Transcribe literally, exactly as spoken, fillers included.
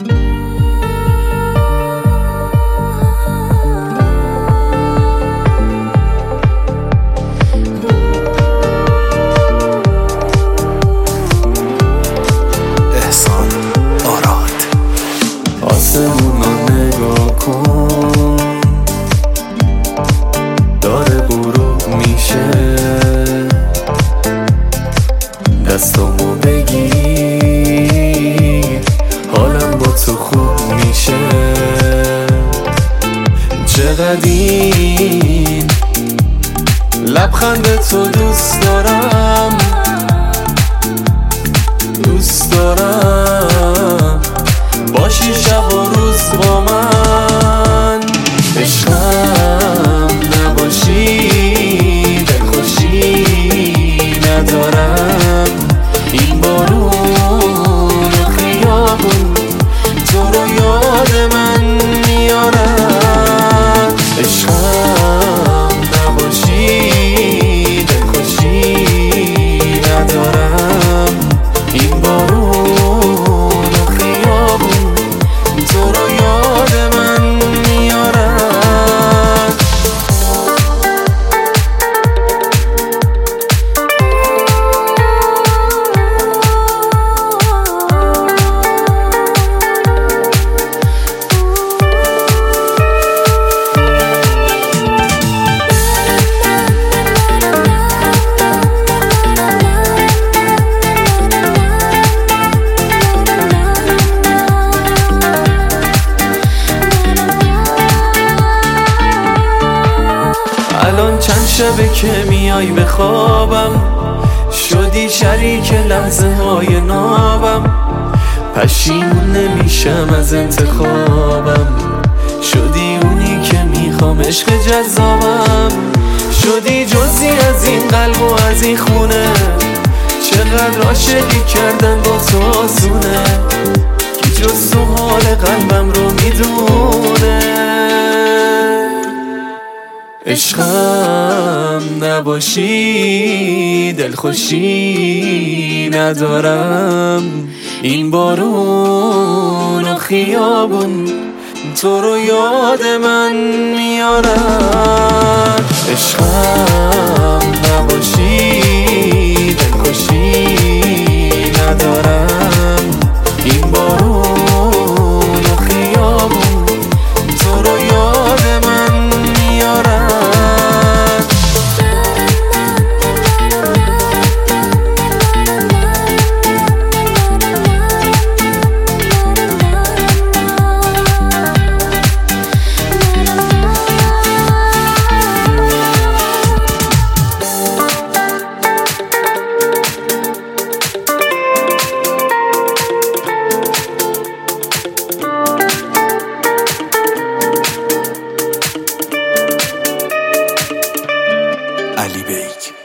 آسمون رو نگاه کن، داره غروب میشه، دستامو بگیر، حالم با تو خوب میشه. چقدر این لبخند تو دوست دارم، دوست دارم باشی شب و روز با من. عشقم نباشی دلخوشی ندارم، این بارون و خیابون تو رو یاد من میارم. عشقم نباشی دلخوشی ندارم، این بارون الان چند شبه که میای به خوابم، شدی شریک لحظه های نابم. پشیمون نمیشم از انتخابم، شدی اونی که میخوام، عشق جذابم. شدی جزی از این قلب و از این خونه، چقدر عاشقی کردن با تو آسونه، کی جز تو حال قلبم رو میدونه. عشقم نباشی دلخوشی ندارم، این بارون و خیابون تو رو یاد من میارن. عشقم نباشی دلخوشی ندارم، این بارون و خیابون تو رو یاد من میارن. علی بیگ.